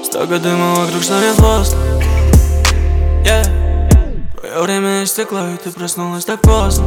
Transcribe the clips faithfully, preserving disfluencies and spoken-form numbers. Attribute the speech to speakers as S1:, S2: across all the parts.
S1: Столько дыма вокруг, что нет воздуха. Yeah. Твое время истекло, и ты проснулась так поздно.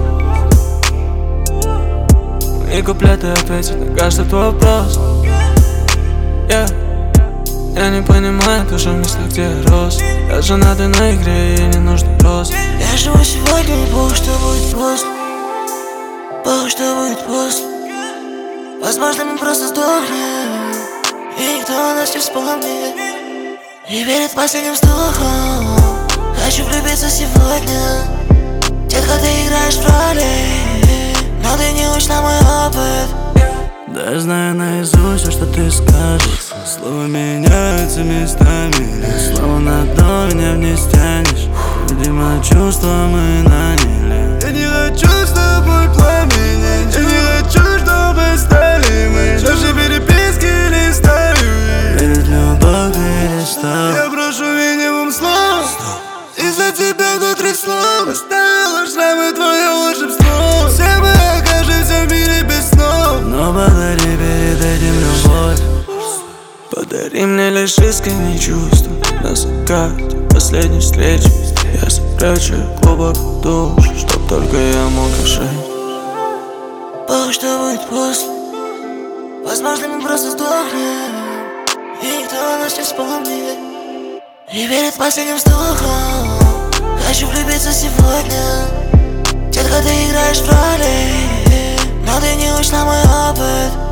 S1: И куплеты ответят на каждый твой вопрос. Yeah. Я не понимаю тоже в местах, где я рос. Я женатый на игре, и не нужно рост.
S2: Я живу сегодня, и бог, что будет после. Бог, что будет после. Возможно, мы просто сдохнем, и никто нас не вспомнит. И перед последним вздохом хочу влюбиться сегодня. Детка, ты играешь в роли, но ты не учла мой опыт.
S1: Да я знаю наизусть все, что ты скажешь. Слова меняются местами, слова на дно меня вниз тянешь. Видимо, чувства мы наняли. Я не хочу с тобой пламенеть, я не хочу, чтобы стали мы. Даже переписки листаю, верить в любовь перестал. Я прошу минимум слов, из-за тебя внутри слов оставила шрамы твое волшебство. Все мы окажемся в мире без снов, но подари перед этим любовь. Подари мне лишь искренние чувства на закате последней встречи. Я спрячу глубоко душу, чтоб только я мог решить.
S2: Бог, что будет после. Возможно, мы просто сдохнем, и никто нас не вспомнит. И перед последним вздохом хочу влюбиться сегодня. Детка, ты играешь в роли, но ты не учла мой опыт.